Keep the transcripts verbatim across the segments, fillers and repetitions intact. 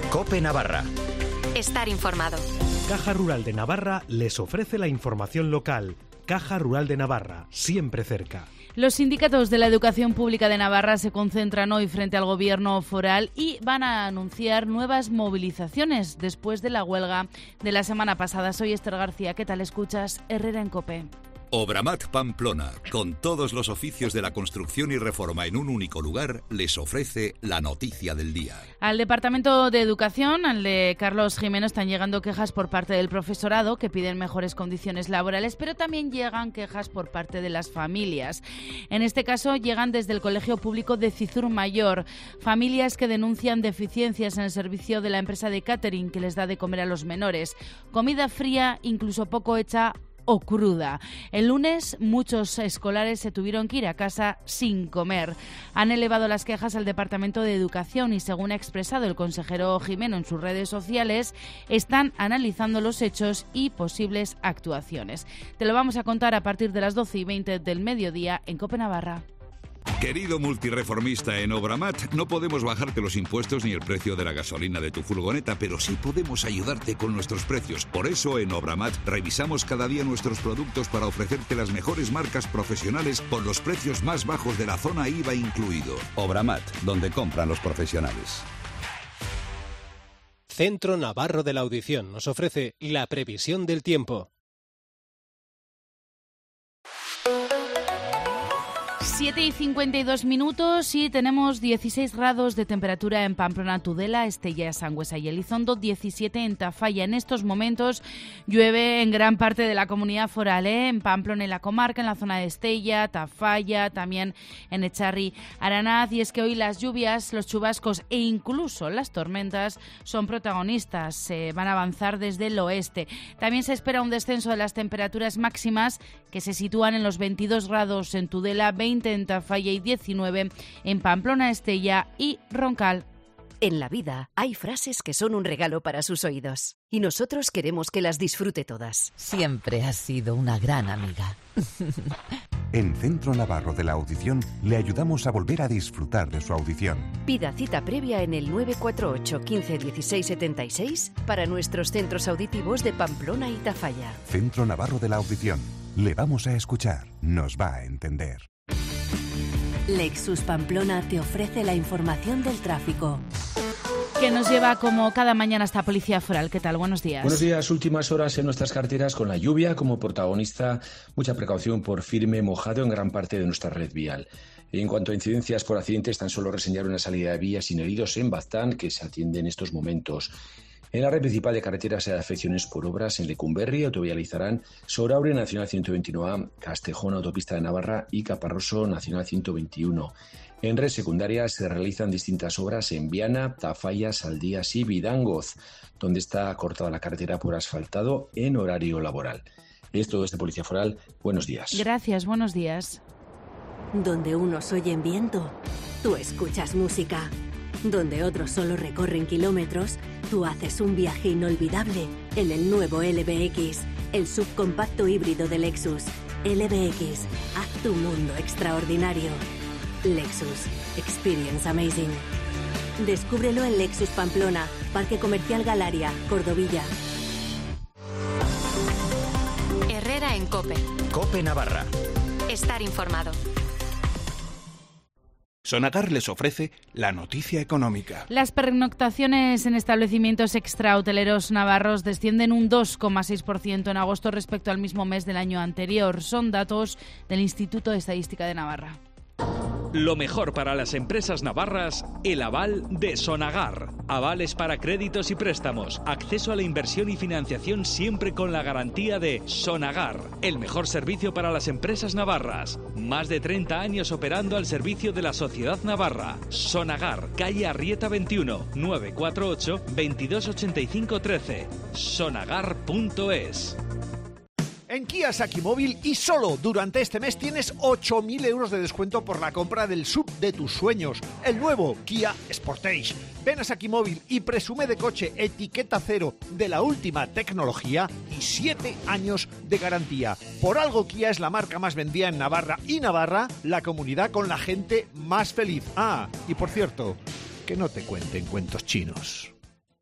COPE Navarra. Estar informado. Caja Rural de Navarra les ofrece la información local. Caja Rural de Navarra, siempre cerca. Los sindicatos de la educación pública de Navarra se concentran hoy frente al gobierno foral y van a anunciar nuevas movilizaciones después de la huelga de la semana pasada. Soy Esther García. ¿Qué tal escuchas? Herrera en COPE. Obramat Pamplona, con todos los oficios de la construcción y reforma en un único lugar, les ofrece la noticia del día. Al Departamento de Educación, al de Carlos Jimeno, están llegando quejas por parte del profesorado que piden mejores condiciones laborales, pero también llegan quejas por parte de las familias. En este caso, llegan desde el Colegio Público de Cizur Mayor, familias que denuncian deficiencias en el servicio de la empresa de catering que les da de comer a los menores, comida fría, incluso poco hecha o cruda. El lunes muchos escolares se tuvieron que ir a casa sin comer. Han elevado las quejas al Departamento de Educación y, según ha expresado el consejero Jimeno en sus redes sociales, están analizando los hechos y posibles actuaciones. Te lo vamos a contar a partir de las doce y veinte del mediodía en COPE Navarra. Querido multireformista en Obramat, no podemos bajarte los impuestos ni el precio de la gasolina de tu furgoneta, pero sí podemos ayudarte con nuestros precios. Por eso en Obramat revisamos cada día nuestros productos para ofrecerte las mejores marcas profesionales por los precios más bajos de la zona I V A incluido. Obramat, donde compran los profesionales. Centro Navarro de la Audición nos ofrece la previsión del tiempo. siete y cincuenta y dos minutos y tenemos dieciséis grados de temperatura en Pamplona, Tudela, Estella, Sangüesa y Elizondo, diecisiete en Tafalla. En estos momentos llueve en gran parte de la comunidad foral, ¿eh? En Pamplona, en la comarca, en la zona de Estella, Tafalla, también en Echarri, Aranaz. Y es que hoy las lluvias, los chubascos e incluso las tormentas son protagonistas. Se van a avanzar desde el oeste. También se espera un descenso de las temperaturas máximas que se sitúan en los veintidós grados en Tudela, veinte en Tafalla y diecinueve en Pamplona, Estella y Roncal. En la vida hay frases que son un regalo para sus oídos y nosotros queremos que las disfrute todas. Siempre has sido una gran amiga. En Centro Navarro de la Audición le ayudamos a volver a disfrutar de su audición. Pida cita previa en el nueve cuatro ocho, quince, dieciséis, setenta y seis para nuestros centros auditivos de Pamplona y Tafalla. Centro Navarro de la Audición. Le vamos a escuchar. Nos va a entender. Lexus Pamplona te ofrece la información del tráfico. Que nos lleva como cada mañana hasta Policía Foral. ¿Qué tal? Buenos días. Buenos días. Últimas horas en nuestras carreteras con la lluvia como protagonista. Mucha precaución por firme mojado en gran parte de nuestra red vial. En cuanto a incidencias por accidentes, tan solo reseñar una salida de vía sin heridos en Baztán que se atiende en estos momentos. En la red principal de carreteras hay afecciones por obras en Lecumberri, Autovía Leizarán, Soraure, Nacional ciento veintiuno A, Castejón, Autopista de Navarra y Caparroso, Nacional ciento veintiuno. En red secundaria se realizan distintas obras en Viana, Tafalla, Saldías y Vidangoz, donde está cortada la carretera por asfaltado en horario laboral. Es todo desde Policía Foral. Buenos días. Gracias, buenos días. Donde unos oyen viento, tú escuchas música. Donde otros solo recorren kilómetros, tú haces un viaje inolvidable en el nuevo L B X, el subcompacto híbrido de Lexus. L B X, haz tu mundo extraordinario. Lexus, experience amazing. Descúbrelo en Lexus Pamplona, Parque Comercial Galaria, Cordovilla. Herrera en COPE. COPE Navarra. Estar informado. Sonagar les ofrece la noticia económica. Las pernoctaciones en establecimientos extrahoteleros navarros descienden un dos coma seis por ciento en agosto respecto al mismo mes del año anterior. Son datos del Instituto de Estadística de Navarra. Lo mejor para las empresas navarras, el aval de Sonagar. Avales para créditos y préstamos, acceso a la inversión y financiación siempre con la garantía de Sonagar. El mejor servicio para las empresas navarras. Más de treinta años operando al servicio de la sociedad navarra. Sonagar, calle Arrieta veintiuno, nueve cuatro ocho, veintidós ochenta y cinco trece. sonagar punto es. En Kia Sakimóvil y solo durante este mes tienes ocho mil euros de descuento por la compra del S U V de tus sueños, el nuevo Kia Sportage. Ven a Sakimóvil y presume de coche etiqueta cero de la última tecnología y siete años de garantía. Por algo Kia es la marca más vendida en Navarra y Navarra, la comunidad con la gente más feliz. Ah, y por cierto, que no te cuenten cuentos chinos.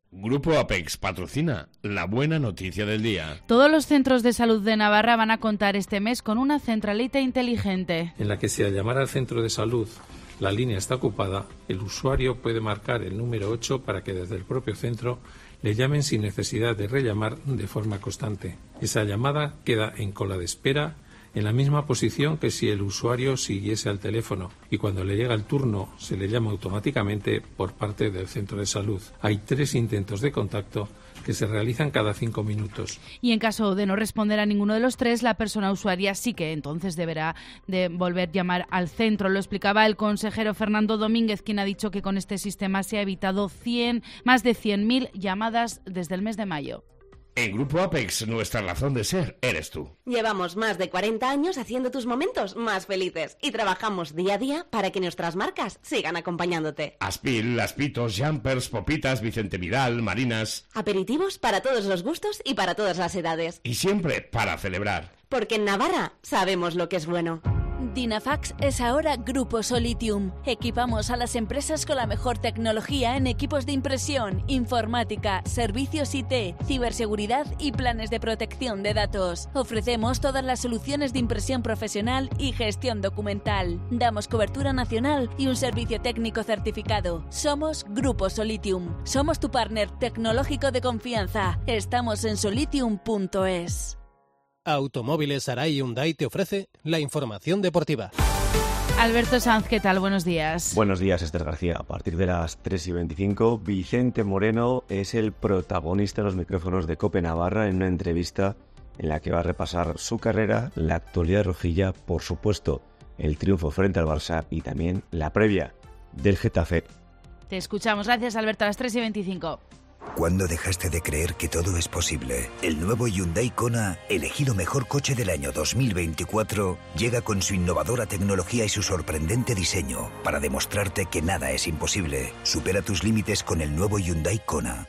Grupo Apex patrocina la buena noticia del día. Todos los centros de salud de Navarra van a contar este mes con una centralita inteligente, en la que si al llamar al centro de salud la línea está ocupada, el usuario puede marcar el número ocho para que desde el propio centro le llamen sin necesidad de rellamar de forma constante. Esa llamada queda en cola de espera, en la misma posición que si el usuario siguiese al teléfono, y cuando le llega el turno se le llama automáticamente por parte del centro de salud. Hay tres intentos de contacto que se realizan cada cinco minutos. Y en caso de no responder a ninguno de los tres, la persona usuaria sí que entonces deberá de volver a llamar al centro. Lo explicaba el consejero Fernando Domínguez, quien ha dicho que con este sistema se ha evitado cien, más de cien mil llamadas desde el mes de mayo. En Grupo Apex, nuestra razón de ser eres tú. Llevamos más de cuarenta años haciendo tus momentos más felices y trabajamos día a día para que nuestras marcas sigan acompañándote. Aspil, Aspitos, Jumpers, Popitas, Vicente Vidal, Marinas. Aperitivos para todos los gustos y para todas las edades. Y siempre para celebrar. Porque en Navarra sabemos lo que es bueno. Dynafax es ahora Grupo Solitium. Equipamos a las empresas con la mejor tecnología en equipos de impresión, informática, servicios I T, ciberseguridad y planes de protección de datos. Ofrecemos todas las soluciones de impresión profesional y gestión documental. Damos cobertura nacional y un servicio técnico certificado. Somos Grupo Solitium. Somos tu partner tecnológico de confianza. Estamos en solitium punto es. Automóviles Arai Hyundai te ofrece la información deportiva. Alberto Sanz, ¿qué tal? Buenos días. Buenos días, Esther García. A partir de las tres y veinticinco, Vicente Moreno es el protagonista de los micrófonos de COPE Navarra en una entrevista en la que va a repasar su carrera, la actualidad rojilla, por supuesto, el triunfo frente al Barça y también la previa del Getafe. Te escuchamos. Gracias, Alberto. A las tres y veinticinco. ¿Cuándo dejaste de creer que todo es posible? El nuevo Hyundai Kona, elegido mejor coche del año dos mil veinticuatro, llega con su innovadora tecnología y su sorprendente diseño para demostrarte que nada es imposible. Supera tus límites con el nuevo Hyundai Kona.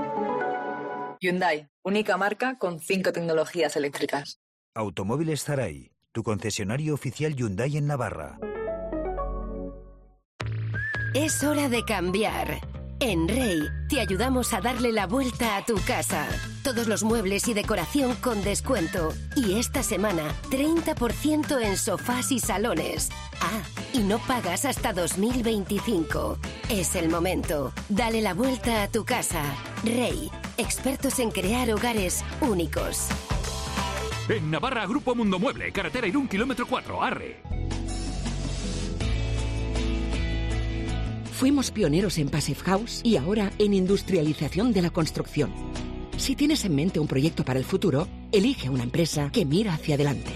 Hyundai, única marca con cinco tecnologías eléctricas. Automóviles Zaray, tu concesionario oficial Hyundai en Navarra. Es hora de cambiar. En Rey te ayudamos a darle la vuelta a tu casa. Todos los muebles y decoración con descuento. Y esta semana, treinta por ciento en sofás y salones. Ah, y no pagas hasta dos mil veinticinco. Es el momento. Dale la vuelta a tu casa. Rey, expertos en crear hogares únicos. En Navarra, Grupo Mundo Mueble, carretera Irún, kilómetro cuatro, Arre. Fuimos pioneros en Passive House y ahora en industrialización de la construcción. Si tienes en mente un proyecto para el futuro, elige una empresa que mira hacia adelante.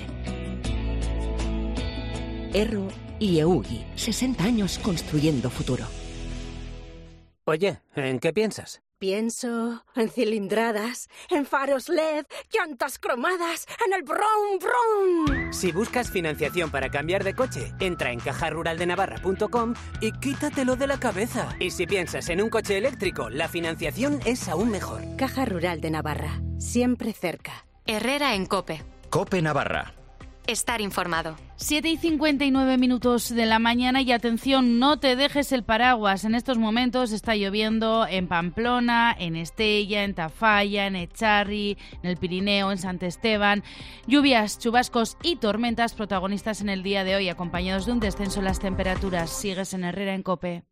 Erro y Eugi, sesenta años construyendo futuro. Oye, ¿en qué piensas? Pienso en cilindradas, en faros L E D, llantas cromadas, en el brum brum. Si buscas financiación para cambiar de coche, entra en caja rural de navarra punto com y quítatelo de la cabeza. Y si piensas en un coche eléctrico, la financiación es aún mejor. Caja Rural de Navarra, siempre cerca. Herrera en COPE. COPE Navarra. Estar informado. siete y cincuenta y nueve minutos de la mañana y atención, no te dejes el paraguas. En estos momentos está lloviendo en Pamplona, en Estella, en Tafalla, en Echarri, en el Pirineo, en Sant Esteban. Lluvias, chubascos y tormentas protagonistas en el día de hoy, acompañados de un descenso en las temperaturas. Sigues en Herrera en COPE.